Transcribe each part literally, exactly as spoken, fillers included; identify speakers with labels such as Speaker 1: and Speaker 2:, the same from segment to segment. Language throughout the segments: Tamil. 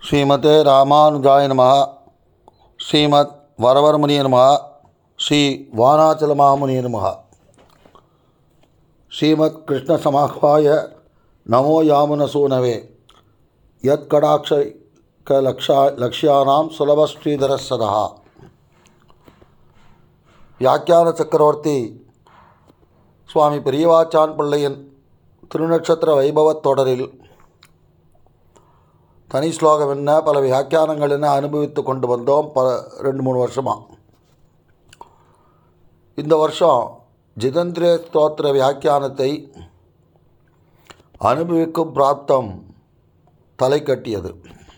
Speaker 1: ஸ்ரீமதே ராமானுஜாய நமஹ. ஸ்ரீமத் வரவரமுனிய நமஹ. ஸ்ரீ வானாச்சலமாமுனிய நமஹ. ஸ்ரீமத் கிருஷ்ண சமாஹ்வாய நமோ யாமுனசூனவே. யத் கடாட்ச லக்ஷா லக்ஷ்யானாம் சுலப ஸ்ரீதர சதா. வியாக்கியான சக்கரவர்த்தி சுவாமி பெரியவாச்சான் பிள்ளையின் திருநட்சத்திர வைபவத் தொடரில் தனி ஸ்லோகம் என்ன, பல வியாக்கியானங்கள் என்ன அனுபவித்து கொண்டு வந்தோம் பல ரெண்டு மூணு வருஷமாக. இந்த வருஷம் ஜிதேந்திரிய ஸ்தோத்திர வியாக்கியானத்தை அனுபவிக்கும் பிராப்தம் தலை கட்டியது.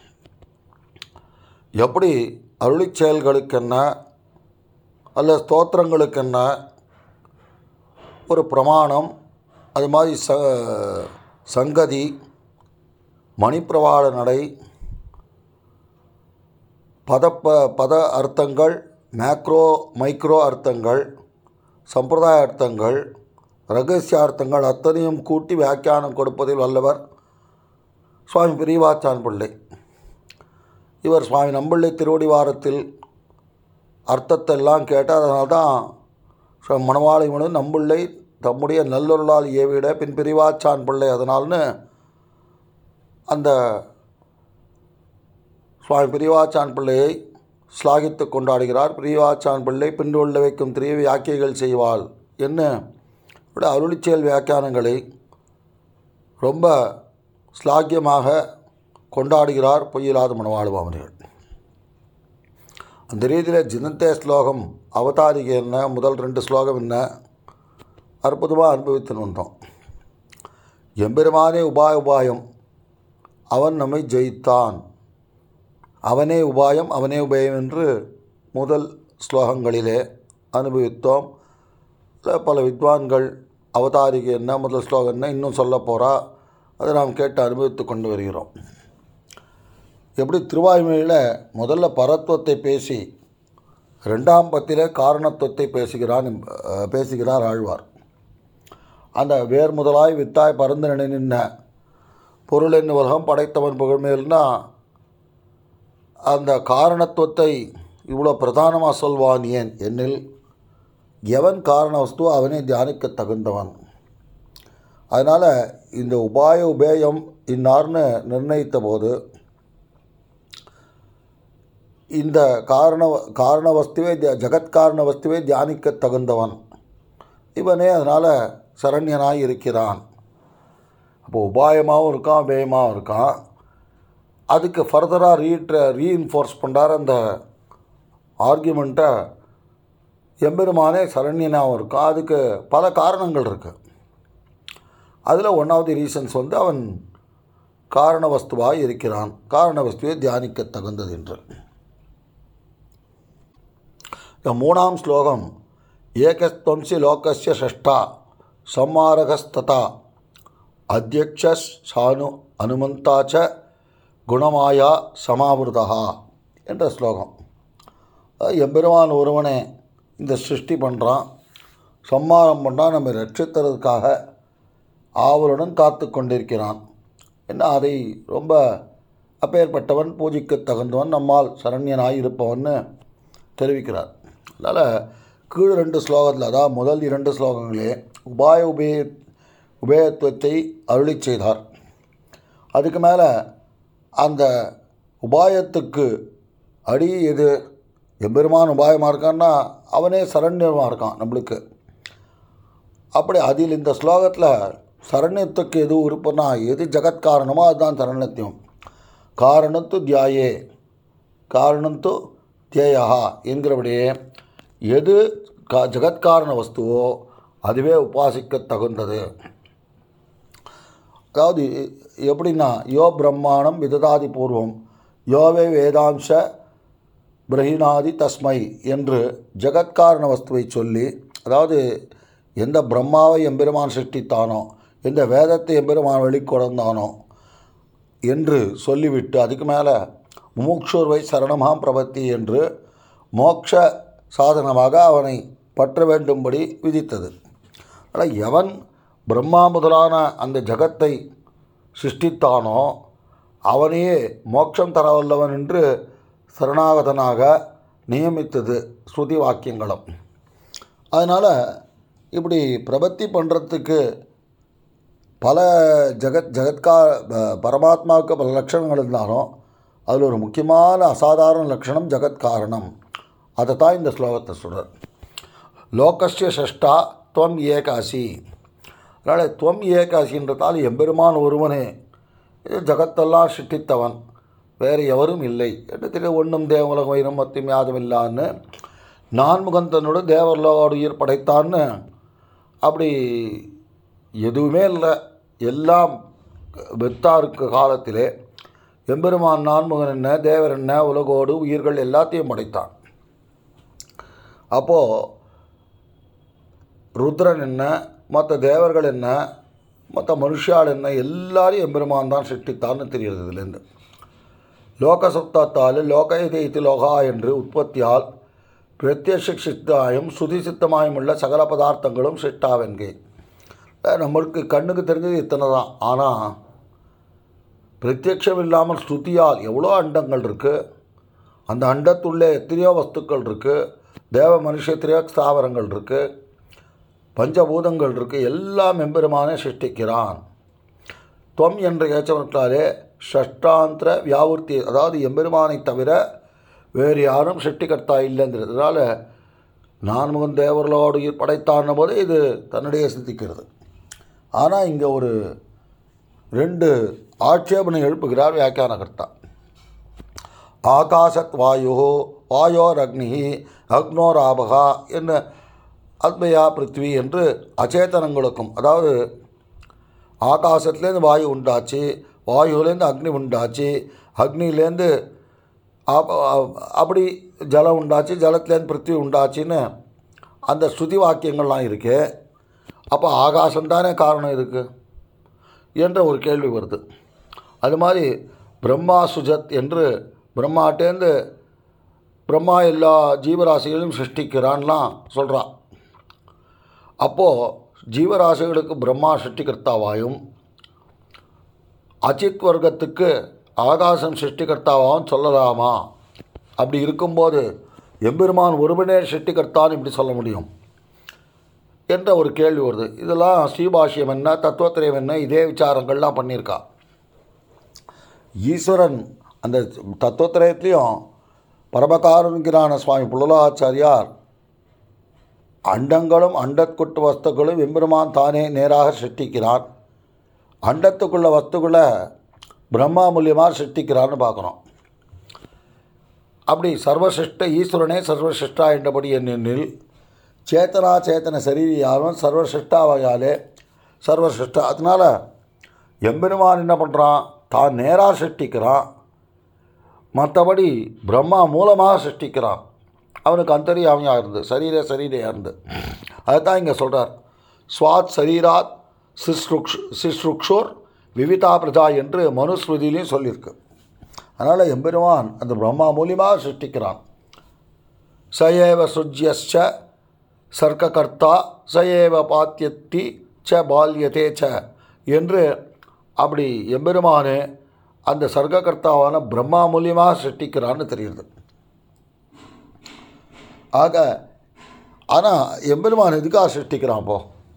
Speaker 1: எப்படி அருளிச் செயல்களுக்கென்ன அல்ல ஸ்தோத்திரங்களுக்கென்ன ஒரு பிரமாணம், அது மாதிரி ச சங்கதி, மணிப்பிரவாள நடை, பதப்ப பத அர்த்தங்கள், மேக்ரோ மைக்ரோ அர்த்தங்கள், சம்பிரதாய அர்த்தங்கள், ரகசிய அர்த்தங்கள் அத்தனையும் கூட்டி வியாக்கியானம் கொடுப்பதில் வல்லவர் சுவாமி பெரியவாச்சான் பிள்ளை. இவர் சுவாமி நம்பிள்ளை திருவடிவாரத்தில் அர்த்தத்தை எல்லாம் கேட்டார். அதனால தான் மணவாளி மனு நம்பிள்ளை தம்முடைய நல்லொருளால் ஏவிட பின் பெரியவாச்சான் பிள்ளை அதனால்னு அந்த சுவாமி பெரியவாச்சான் பிள்ளையை ஸ்லாகித்து கொண்டாடுகிறார். பெரியவாச்சான் பிள்ளை பின்னுள்ள வைக்கும் திரிய வியாக்கியைகள் செய்வாள் என்ன விட அருளிச்செயல் வியாக்கியானங்களை ரொம்ப ஸ்லாகியமாக கொண்டாடுகிறார் பொய்யில்லாத மணவாளுவாமர்கள். அந்த ரீதியில் ஜிதந்தே ஸ்லோகம் அவதாரிகை என்ன, முதல் ரெண்டு ஸ்லோகம் என்ன அற்புதமாக அனுபவித்து வந்தோம். எம்பெருமானே உபாய உபாயம், அவன் நம்மை ஜெயித்தான், அவனே உபாயம் அவனே உபாயம் என்று முதல் ஸ்லோகங்களிலே அனுபவித்தோம். பல வித்வான்கள் அவதாரிகை என்ன, முதல் ஸ்லோகம் என்ன இன்னும் சொல்ல போகிறா, அதை நாம் கேட்டு அனுபவித்து கொண்டு வருகிறோம். எப்படி திருவாய்மொழியில் முதல்ல பரத்துவத்தை பேசி ரெண்டாம் பத்திலே காரணத்துவத்தை பேசுகிறான் பேசுகிறார் ஆழ்வார். அந்த வேர் முதலாய் வித்தாய் பறந்து நினை நின்ன பொருள் என்ன உலகம் படைத்தவன் புகழ்மேல்னா அந்த காரணத்துவத்தை இவ்வளோ பிரதானமாக சொல்வான் ஏன் என்னில், எவன் காரண வஸ்து அவனே தியானிக்க தகுந்தவன். அதனால் இந்த உபாய உபேயம் இன்னார்னு நிர்ணயித்த போது இந்த காரண காரண வஸ்துவே ஜகத்காரண வஸ்துவே தியானிக்க தகுந்தவன் இவனே, அதனால் சரண்யனாய் இருக்கிறான். அப்போது உபாயமாகவும் இருக்கான் உபேயமாகவும் இருக்கான். அதுக்கு ஃபர்தராக ரீட்ர ரீஇன்ஃபோர்ஸ் பண்ணுறார் அந்த ஆர்கியூமெண்ட்டை. எம்பெருமானே சரண்யனாகவும் இருக்கான், அதுக்கு பல காரணங்கள் இருக்குது. அதில் ஒன்றாவது ரீசன்ஸ் வந்து அவன் காரண வஸ்துவாக இருக்கிறான், காரண வஸ்துவை தியானிக்க தகுந்தது என்று. இந்த மூணாம் ஸ்லோகம் ஏகஸ்துவம்சி லோகஸ்ய ஷஷ்டா சம்மாரகஸ்ததா அத்தியக்ஷஸ் சானு அனுமந்தாச்ச குணமாயா சமாவிருதா என்ற ஸ்லோகம். எம்பெருமான் ஒருவனே இந்த சிருஷ்டி பண்ணுறான், சம்மாரம் பண்ணுறான், நம்ம ரட்சித்தறதுக்காக ஆவலுடன் காத்து கொண்டிருக்கிறான் என்ன. அதை ரொம்ப அப்பேற்பட்டவன் பூஜிக்க தகுந்தவன், நம்மால் சரண்யனாய் இருப்பவன்னு தெரிவிக்கிறார். அதனால் கீழ் ரெண்டு ஸ்லோகத்தில், அதாவது முதல் இரண்டு ஸ்லோகங்களே உபாய உபய உபயத்துவத்தை அருளி செய்தார். அதுக்கு மேலே அந்த உபாயத்துக்கு அடி எது, எம்பெருமான் உபாயமாக இருக்கான்னா அவனே சரண்யமாக இருக்கான் நம்மளுக்கு. அப்படி அதில் இந்த ஸ்லோகத்தில் சரண்யத்துக்கு எது உறுப்புனா எது ஜகத்காரணமோ அதுதான் சரண்யத்தியம். காரணத்து தியாயே காரணத்து தியேயா என்கிறபடியே எது கா ஜகத்காரண வஸ்துவோ அதுவே உபாசிக்க தகுந்தது. அதாவது எப்படின்னா யோ பிரம்மாணம் விததாதி பூர்வம் யோவே வேதாம்ச பிரஹினாதி தஸ்மை என்று ஜகத்காரண வஸ்துவை சொல்லி, அதாவது எந்த பிரம்மாவை எம்பெருமான் சிருஷ்டித்தானோ, எந்த வேதத்தை எம்பெருமான் வெளிக்கொணர்ந்தானோ என்று சொல்லிவிட்டு அதுக்கு மேலே முமுக்ஷுர்வை சரணமாம் பிரபத்தி என்று மோட்ச சாதனமாக அவனை பற்ற வேண்டும்படி விதித்தது. ஆனால் எவன் பிரம்மா முதலான அந்த ஜகத்தை சிருஷ்டித்தானோ அவனையே மோட்சம் தரவல்லவன் என்று சரணாகதனாக நியமித்தது ஸ்ருதி வாக்கியங்களும். அதனால் இப்படி பிரபத்தி பண்ணுறதுக்கு பல ஜெகத் ஜெகத்கா பரமாத்மாவுக்கு பல லட்சணங்கள் இருந்தாலும் அதில் ஒரு முக்கியமான அசாதாரண லட்சணம் ஜெகத்காரணம். அதை தான் இந்த ஸ்லோகத்தை சொல்கிறார். லோகஸ்ய ஷஷ்டா துவம் ஏகாசி. அதனால் துவம் ஏகாசின்றதால் எம்பெருமான் ஒருவனே ஜகத்தெல்லாம் சிட்டித்தவன், வேறு எவரும் இல்லை என்று தெரிய ஒன்றும் தேவலகம் வைரம் மத்தியும் யாதும் இல்லான்னு நான்முகன் தன்னோட தேவர்களோடு உயிர் படைத்தான்னு அப்படி எதுவுமே இல்லை, எல்லாம் வெத்தா இருக்க காலத்திலே எம்பெருமான் நான்முகன் என்ன தேவர் என்ன உலகோடு உயிர்கள் எல்லாத்தையும் படைத்தான். அப்போது ருத்ரன் என்ன மற்ற தேவர்கள் என்ன மற்ற மனுஷால் என்ன எல்லாரையும் எம்பெருமான் தான் சிருஷ்டித்தான்னு தெரிகிறது. இதுலேருந்து லோகசப்தத்தால் லோகயதைத்து லோகா என்று உற்பத்தியால் பிரத்யக்ஷ சித்தாயும் சுதி சித்தமாயும் உள்ள சகல பதார்த்தங்களும் சிட்டாவென்கே. நம்மளுக்கு கண்ணுக்கு தெரிஞ்சது இத்தனை தான். ஆனால் பிரத்யக்ஷம் இல்லாமல் ஸ்ருதியால் எவ்வளோ அண்டங்கள் இருக்குது, அந்த அண்டத்துள்ளே எத்தனையோ வஸ்துக்கள் இருக்குது, தேவ மனுஷ எத்தனையோ ஸ்தாவரங்கள் இருக்குது, பஞ்சபூதங்கள் இருக்குது, எல்லாம் எம்பெருமானே சிருஷ்டிக்கிறான். துவம் என்ற ஏச்சவர்களாலே ஷஷ்டாந்திர வியாவூர்த்தி, அதாவது எம்பெருமானை தவிர வேறு யாரும் சிருஷ்டிகர்த்தா இல்லைங்கிறதுனால நான்முகன் தேவர்களோடு படைத்தான போது இது தன்னுடைய சிந்திக்கிறது. ஆனால் இங்கே ஒரு ரெண்டு ஆட்சேபனை எழுப்புகிறார் வியாக்கியானகர்த்தா. ஆகாசத் வாயு வாயோர் அக்னி அக்னோராபகா என்ன அத்மயா பிருத்வி என்று அச்சேதனங்களுக்கும், அதாவது ஆகாசத்துலேருந்து வாயு உண்டாச்சு, வாயுலேருந்து அக்னி உண்டாச்சு, அக்னிலேருந்து அப்படி ஜலம் உண்டாச்சு, ஜலத்துலேருந்து பிருத்வி உண்டாச்சின்னு அந்த ஸ்ருதி வாக்கியங்கள்லாம் இருக்கு. அப்போ ஆகாசம்தானே காரணம் இருக்குது என்ற ஒரு கேள்வி வருது. அது மாதிரி பிரம்மா சுஜத் என்று பிரம்மாட்டேந்து பிரம்மா எல்லா ஜீவராசிகளையும் சிருஷ்டிக்கிறான்லாம் சொல்கிறான். அப்போது ஜீவராசிகளுக்கு பிரம்மா சிருஷ்டிகர்த்தாவாயும் அச்சித் வர்க்கத்துக்கு ஆகாசம் சிருஷ்டிகர்த்தாவாகவும் சொல்லலாமா? அப்படி இருக்கும்போது எம்பெருமான் ஒருவனே சிருஷ்டிகர்த்தான்னு இப்படி சொல்ல முடியும் என்ற ஒரு கேள்வி வருது. இதெல்லாம் ஸ்ரீபாஷ்யம் என்ன தத்துவத்திரயம் என்ன இதே விசாரங்கள்லாம் பண்ணியிருக்கா. ஈஸ்வரன் அந்த தத்துவத்திரயத்திலையும் பரமகாருண்யரான சுவாமி புல்லலாச்சாரியார் அண்டங்களும் அண்டத்துக்குட்டு வஸ்துக்களும் எம்பெருமான் தானே நேராக சிருஷ்டிக்கிறான், அண்டத்துக்குள்ள வஸ்துக்களை பிரம்மா மூலியமாக சிருஷ்டிக்கிறான்னு பார்க்குறோம். அப்படி சர்வசிருஷ்ட ஈஸ்வரனே சர்வசிருஷ்டா என்றபடி என்னென்னில் சேத்தனா சேத்தன சரீரியாலும் சர்வசிருஷ்டாவையாலே சர்வசிருஷ்டா. அதனால் எம்பெருமான் என்ன பண்ணுறான், தான் நேராக சிருஷ்டிக்கிறான், மற்றபடி பிரம்மா மூலமாக சிருஷ்டிக்கிறான். அவனுக்கு அந்தரியாமையாக இருந்து சரீர சரீரையாக இருந்து. அதுதான் இங்கே சொல்கிறார். ஸ்வாத் சரீராத் சிஸ்ருக்ஷ் சிஸ்ருக்ஷோர் விவிதா பிரஜா என்று மனுஸ்ருதியிலையும் சொல்லியிருக்கு. அதனால் எம்பெருமான் அந்த பிரம்மா மூலியமாக சிருஷ்டிக்கிறான். சயேவ சுஜ்யச்ச சர்க்ககர்த்தா சயேவ பாத்தியத்தி ச பால்யதே ச என்று அப்படி எம்பெருமானே அந்த சர்க்ககர்த்தாவான பிரம்மா மூலியமாக சிருஷ்டிக்கிறான்னு தெரியுது. ஆக ஆனால் எம்பெருமான் எதுக்காக சிருஷ்டிக்கிறான் அப்போ?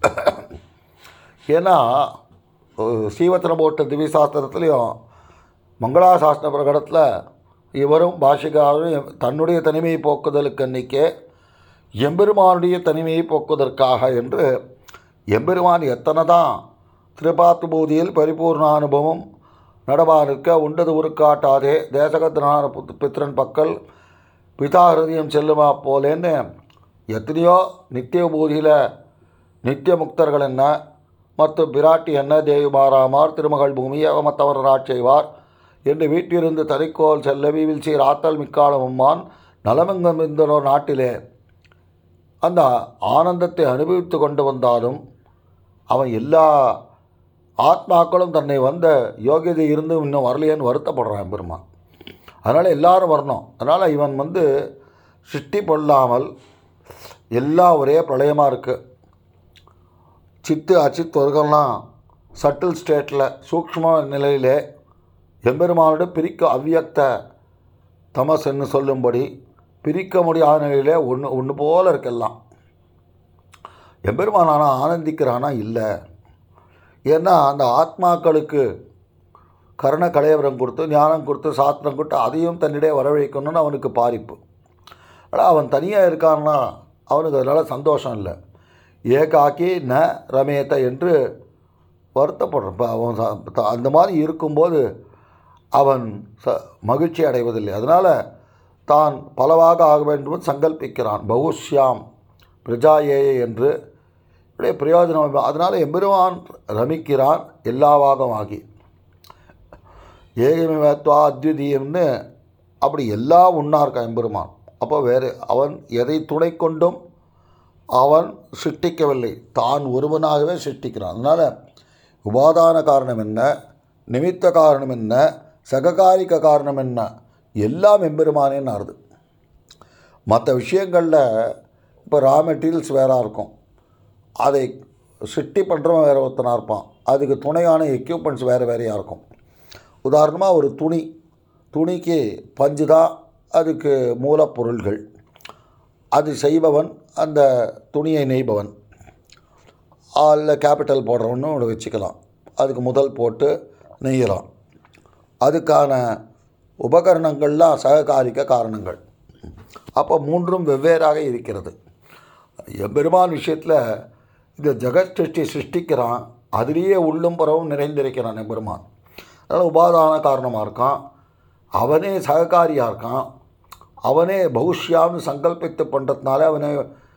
Speaker 1: ஏன்னா ஸ்ரீவத்திரம் போட்ட திவ்யசாஸ்திரத்துலேயும் மங்களாசாஸ்திர பிரகடத்தில் இவரும் பாஷிகாரும் தன்னுடைய தனிமையை போக்குதலுக்கு அன்றைக்கே எம்பெருமானுடைய தனிமையை போக்குவதற்காக என்று எம்பெருமான் எத்தனை தான் திருப்பாத்து பூதியில் பரிபூர்ண அனுபவம் நடவானிருக்க உண்டது உருக்காட்டாதே தேசகத்தினான பித்திரன் பக்கல் பிதா ஹிருதயம் செல்லுமா போலேன்னு எத்தனையோ நித்திய பூதியில் நித்திய முக்தர்கள் என்ன மற்றும் பிராட்டி என்ன தேவி மாறாமார் திருமகள் பூமி அவமத்தவர் ராட்சைவார் என்று வீட்டிலிருந்து தனிக்கோல் செல்ல வீவில் சீர் ஆத்தல் மிக்காலமும்மான் நலமெங்கும் இருந்தனோ நாட்டிலே அந்த ஆனந்தத்தை அனுபவித்து கொண்டு வந்தாலும் அவன் எல்லா ஆத்மாக்களும் தன்னை வந்த யோகியதை இருந்தும் இன்னும் வரலையேன்னு வருத்தப்படுறான் பெருமான். அதனால் எல்லாரும் வரணும். அதனால் இவன் வந்து சிருஷ்டி பொல்லாமல் எல்லாம் ஒரே பிரளயமாக இருக்குது. சித்து அச்சித் வர்க்கம்லாம் சட்டில் ஸ்டேட்டில் சூக்ஷ்ம நிலையிலே எம்பெருமானோட பிரிக்க அவ்வியக்த தமஸ் என்று சொல்லும்படி பிரிக்க முடியாத நிலையிலே ஒன்று ஒன்று போல இருக்கலாம். எம்பெருமானானா ஆனந்திக்கிறானா இல்லை. ஏன்னா அந்த ஆத்மாக்களுக்கு கர்ண கலையவரம் கொடுத்து ஞானம் கொடுத்து சாஸ்திரம் கொடுத்து அதையும் தன்னிடையே வரவழைக்கணும்னு அவனுக்கு பாரிப்பு. ஆனால் அவன் தனியாக இருக்கான்னா அவனுக்கு அதனால் சந்தோஷம் இல்லை. ஏகாக்கி ந ரமேத என்று வருத்தப்படுறான். இப்போ அவன் அந்த மாதிரி இருக்கும்போது அவன் ச மகிழ்ச்சி அடைவதில்லை. அதனால் தான் பலவாக ஆக வேண்டும் சங்கல்பிக்கிறான். பகுஷ்யாம் பிரஜாயேயே என்று இப்படியே பிரயோஜனம். அதனால் எம்பெருமான் ரமிக்கிறான் எல்லாவாகமாகி. ஏகமேவத்வா அத்விதீயம்னு அப்படி எல்லாம் ஒன்றா இருக்கான் எம்பெருமான். அப்போ வேறு அவன் எதை துணை கொண்டும் அவன் சிருஷ்டிக்கவில்லை, தான் ஒருவனாகவே சிருஷ்டிக்கிறான். அதனால் உபாதான காரணம் என்ன, நிமித்த காரணம் என்ன, சககாரிக காரணம் என்ன, எல்லாம் எம்பெருமானேன்னு ஆறுது. மற்ற விஷயங்களில் இப்போ ரா மெட்டீரியல்ஸ் வேறாக இருக்கும், அதை சிருஷ்டி பண்ணுறவன் வேறு ஒருத்தனாக இருப்பான், அதுக்கு துணையான எக்யூப்மெண்ட்ஸ் வேறு வேறையாக இருக்கும். உதாரணமாக ஒரு துணி, துணிக்கு பஞ்சு தான் அதுக்கு மூலப்பொருள்கள், அது செய்பவன் அந்த துணியை நெய்பவன், அல்ல கேபிட்டல் போடுறவன்னு ஒன்று வச்சுக்கலாம், அதுக்கு முதல் போட்டு நெய்யலாம். அதுக்கான உபகரணங்கள்லாம் சககாரிக காரணங்கள். அப்போ மூன்றும் வெவ்வேறாக இருக்கிறது. எம்பெருமான் விஷயத்தில் இந்த ஜெகத் சிருஷ்டி சிருஷ்டிக்கிறான், அதிலேயே உள்ளும் புறவும் நிறைந்திருக்கிறான் எம்பெருமான். அதனால் உபாதான காரணமாக இருக்கான், அவனே சககாரியாக இருக்கான், அவனே பகுஷ்யான்னு சங்கல்பித்து பண்ணுறதுனால அவனே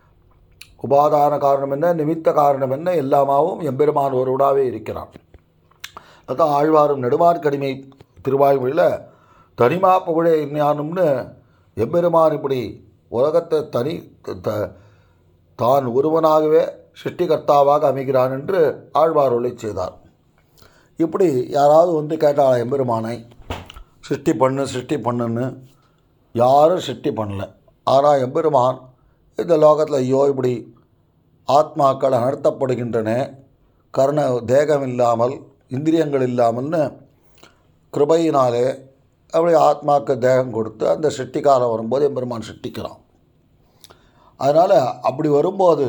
Speaker 1: உபாதான காரணம் என்ன, நிமித்த காரணம் என்ன, எல்லாமாவும் எம்பெருமான் ஒருவனாகவே இருக்கிறான். அதுதான் ஆழ்வாரும் நெடுமார்க்கடிமை திருவாய்மொழியில் தனிமா புகழே ஞானம்னு எம்பெருமான் இப்படி உலகத்தை தனி த தான் ஒருவனாகவே சிருஷ்டிகர்த்தாவாக அமைகிறான் என்று ஆழ்வார் ஒளி செய்தார். இப்படி யாராவது வந்து கேட்டால் எம்பெருமானை சிருஷ்டி பண்ணு சிருஷ்டி பண்ணுன்னு, யாரும் சிருஷ்டி பண்ணல. ஆனால் எம்பெருமான் இந்த லோகத்தில் ஐயோ இப்படி ஆத்மாக்கள் அனர்த்தப்படுகின்றன, கர்ண தேகம் இல்லாமல் இந்திரியங்கள் இல்லாமல்னு கிருபையினாலே அப்படி ஆத்மாவுக்கு தேகம் கொடுத்து அந்த சிருஷ்டிக்காலம் வரும்போது எம்பெருமான் சிருஷ்டிக்கிறான். அதனால் அப்படி வரும்போது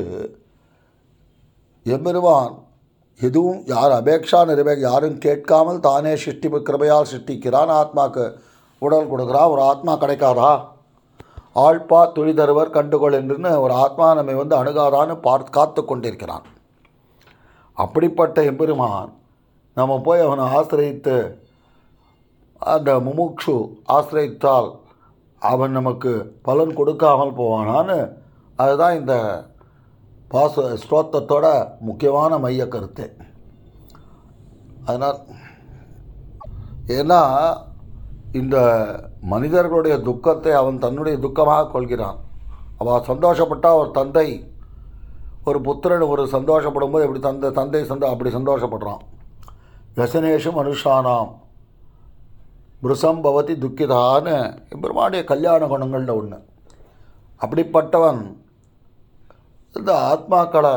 Speaker 1: எம்பெருமான் எதுவும் யார் அபேக்ஷா நிறைவே யாரும் கேட்காமல் தானே சிருஷ்டி கிருபையால் சிருஷ்டிக்கிறான். ஆத்மாவுக்கு உடல் கொடுக்குறான். ஒரு ஆத்மா கிடைக்காதா, ஆழ்பா துளி தருவர் கண்டுகொள் என்றுன்னு ஒரு ஆத்மா நம்மை வந்து அணுகாதான்னு பார்த்து காத்து கொண்டிருக்கிறான். அப்படிப்பட்ட எம்பெருமான் நம்ம போய் அவனை ஆசிரியத்து அந்த முமுட்சு ஆசிரியத்தால் அவன் நமக்கு பலன் கொடுக்காமல் போவானான்னு, அதுதான் இந்த பாச ஸ்தோத்திரத்தோட முக்கியமான மைய கருத்து. அதனால் ஏன்னா இந்த மனிதர்களுடைய துக்கத்தை அவன் தன்னுடைய துக்கமாக கொள்கிறான். அவன் சந்தோஷப்பட்டால் ஒரு தந்தை ஒரு புத்திரன் ஒரு சந்தோஷப்படும்போது எப்படி தந்தை தந்தை சந்தோ அப்படி சந்தோஷப்படுறான். யசனேஷு மனுஷானாம் புருஷம் பவதி துக்கிதான்னு பெருமாடைய கல்யாண குணங்களில் ஒன்று. அப்படிப்பட்டவன் இந்த ஆத்மாக்களை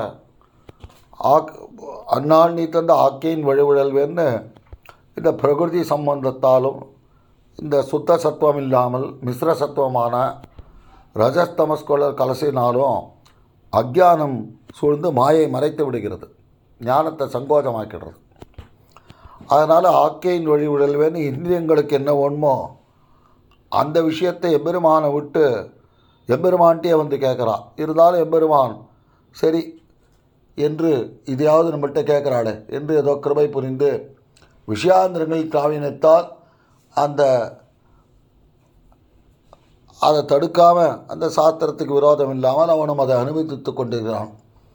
Speaker 1: ஆக் அந்நாள் நீ தந்த ஆக்கையின் வழிவிழல்வேன்னு இந்த பிரகிருதி சம்பந்தத்தாலும் இந்த சுத்த சத்துவம் இல்லாமல் மிஸ்ர சத்துவமான ரஜஸ்தமஸ்கொல கலசினாலும் அக்ஞானம் சூழ்ந்து மாயை மறைத்து விடுகிறது, ஞானத்தை சங்கோஜமாக்கிடுறது. அதனால் ஆக்கையின் வழி விடல்வேன்னு இந்திரியங்களுக்கு என்ன வேணுமோ அந்த விஷயத்தை எம்பெருமானை விட்டு எம்பெருமான்ட்டே வந்து கேட்குறான். இருந்தாலும் எம்பெருமான் சரி என்று இதையாவது நம்மள்கிட்ட கேட்குறாளே என்று ஏதோ கிருபை புரிந்து விஷயாந்திரங்கள் காவினத்தால் அந்த அதை தடுக்காமல் அந்த சாஸ்திரத்துக்கு விரோதம் இல்லாமல் அவனும் அதை அனுமதித்து கொண்டிருக்கிறான்.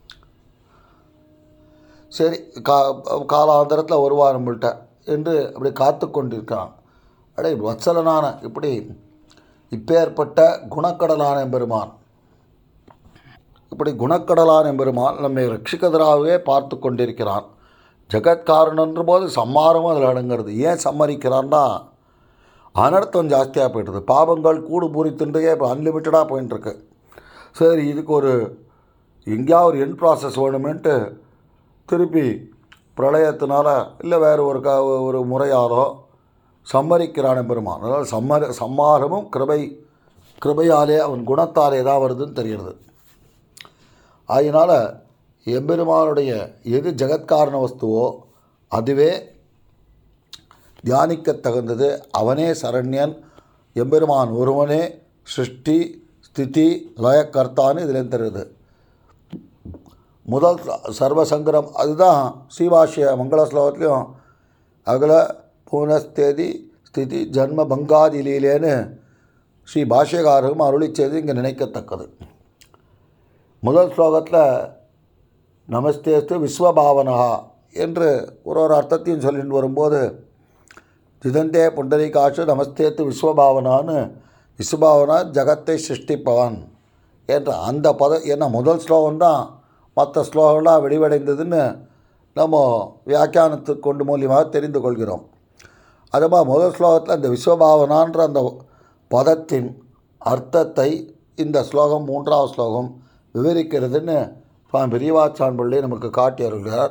Speaker 1: சரி கா காலாந்தரத்தில் வருவார் நம்மள்கிட்ட என்று அப்படி காத்து கொண்டிருக்கிறான். அடே வத்சலனான இப்படி இப்பேற்பட்ட குணக்கடலான எம்பெருமான், இப்படி குணக்கடலான எம்பெருமான் நம்மை ரட்சிக்கதராகவே பார்த்து கொண்டிருக்கிறான். ஜெகத்காரணன்ற போது சம்மாரமும் அதில் அடங்கிறது. ஏன் சம்மரிக்கிறான்னா அனர்த்தம் ஜாஸ்தியாக போய்ட்டுது, பாவங்கள் கூடு பூரித்துன்றே இப்போ அன்லிமிட்டடாக போயின்ட்டுருக்கு. சரி இதுக்கு ஒரு எங்கேயா ஒரு என் ப்ராசஸ் வேணுமென்ட்டு திருப்பி பிரளயத்தினால இல்லை வேறு ஒரு க ஒரு முறையாலோ சம்மரிக்கிறான் எம்பெருமான். அதாவது சம்மர சம்மாரமும் கிருபை கிருபையாலே அவன் குணத்தாலே தான் வருதுன்னு தெரிகிறது. அதனால் எம்பெருமானுடைய எது ஜெகத்காரண வஸ்துவோ அதுவே தியானிக்க தகுந்தது. அவனே சரண்யன், எம்பெருமான் ஒருவனே சிருஷ்டி ஸ்திதி லயக்கர்த்தான்னு இதில் தெரியுது. முதல் சர்வசங்கரம் அதுதான் ஸ்ரீபாஷ்ய மங்கள ஸ்லோகத்துலேயும் அகல பூனஸ்தேதி ஸ்திதி ஜன்ம பங்காதி லீலேன்னு ஸ்ரீ பாஷ்யகாரரும் அருளி செய்து இங்கே நினைக்கத்தக்கது. முதல் ஸ்லோகத்தில் நமஸ்தேஸ்து விஸ்வபாவனா என்று ஒரு ஒரு அர்த்தத்தையும் சொல்லிட்டு வரும்போது திதந்தே புண்டரீகாட்சு நமஸ்தேத்து விஸ்வபாவனான்னு விஸ்வபாவனா ஜகத்தை சிருஷ்டிப்பவன் என்ற அந்த பத என்ன முதல் ஸ்லோகம்தான் மற்ற ஸ்லோகங்களாக வெளிவடைந்ததுன்னு நம்ம வியாக்கியானத்துக்கு கொண்டு மூலியமாக தெரிந்து கொள்கிறோம். அதுமாதிரி முதல் ஸ்லோகத்தில் அந்த விஸ்வபாவனான்ற அந்த பதத்தின் அர்த்தத்தை இந்த ஸ்லோகம் மூன்றாவது ஸ்லோகம் விவரிக்கிறதுன்னு சுவாமி பெரியவாச்சான் பிள்ளை நமக்கு காட்டி வருகிறார்.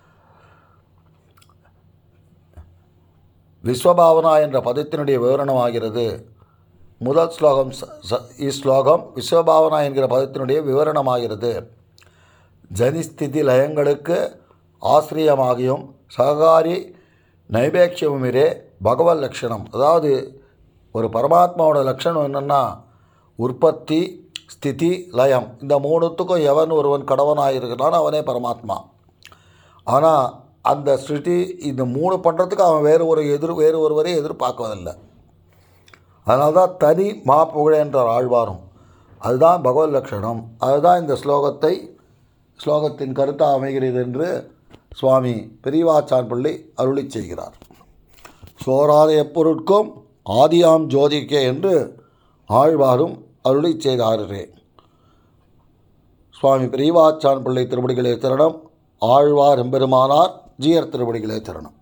Speaker 1: விஸ்வபாவனா என்ற பதத்தினுடைய விவரணமாகிறது. முதல் ஸ்லோகம் இஸ்லோகம் விஸ்வபாவனா என்கிற பதத்தினுடைய விவரணமாகிறது. ஜனிஸ்திதி லயங்களுக்கு ஆசிரியமாகியும் சககாரி நைபேட்சியமுமிரே பகவத் லட்சணம். அதாவது ஒரு பரமாத்மாவோட லட்சணம் என்னென்னா உற்பத்தி ஸ்திதி லயம், இந்த மூணுத்துக்கும் எவன் ஒருவன் கடவனாக இருக்கிறான் அவனே பரமாத்மா. ஆனால் அந்த ஸ்ருதி இந்த மூணு பண்ணுறதுக்கு அவன் வேறு ஒரு எதிர் வேறு ஒருவரை எதிர்பார்க்குவதில்லை. அதனால தான் தனி மா புகழ என்றார் ஆழ்வாரும். அதுதான் பகவத் லட்சணம். அதுதான் இந்த ஸ்லோகத்தை ஸ்லோகத்தின் கருத்தாக அமைகிறது என்று சுவாமி பெரியவாச்சான் பிள்ளை அருளி செய்கிறார். சோராத எப்பொருட்கும் ஆதியாம் ஜோதிக்கே என்று ஆழ்வாரும் அருளி செய்தாரே. சுவாமி பெரியவாச்சான் பிள்ளை திருவடிகளே சரணம். ஆழ்வார் எம்பெருமானார் ஜீயர் திருவடிகளே சரணம்.